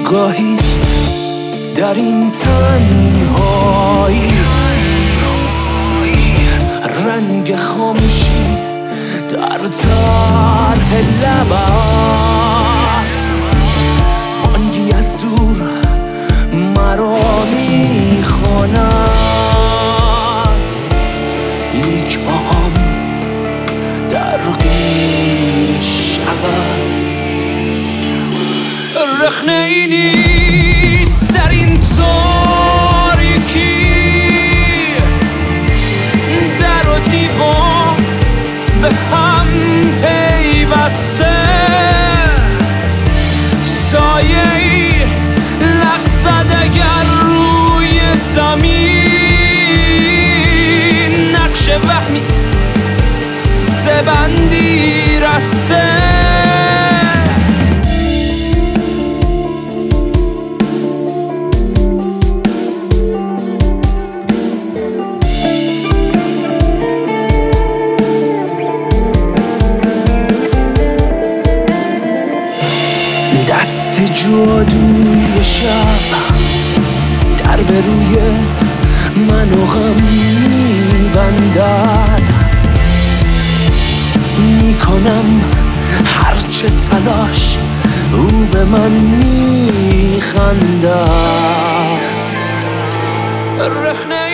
گاهیست در این تنهایی رنگ خاموشی در طرح لب است. بانگی از دور مرا میخواند، یک پاهم در قیر شب است. رخنه ای نیست در این تاریکی، در و دیوار به هم پیوسته، سایه‌ای لغزد اگر روی زمین، نقش وهمیست زبندی رسته. دست جادوی شب در به روی من و غم میبندد، میکنم هرچه تلاش او به من میخندد. رخنه